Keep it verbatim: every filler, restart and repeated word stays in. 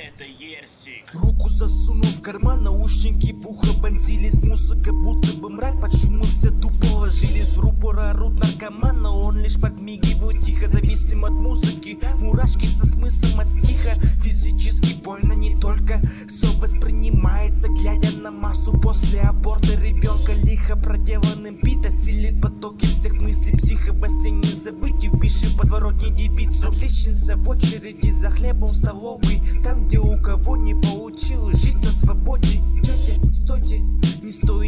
это Ерсик. Руку засунул в карман, наушники в ухо вонзились. Музыка будто бы мрак, под шум мы все тупо ложились. В рупор орут наркоман, но он лишь подмигивает тихо. Зависим от музыки, мурашки со смыслом от стиха. Физически больно не только, все воспринимается, глядя на массу после аборта ребенка. Лихо проделанным бит осилит потоки всех мыслей психа. В осенней забытий впиши подворотни девицу. Отличница в очереди за хлебом в столовой, там где у кого не получилось жить на свободе. Тетя, стойте, не стоит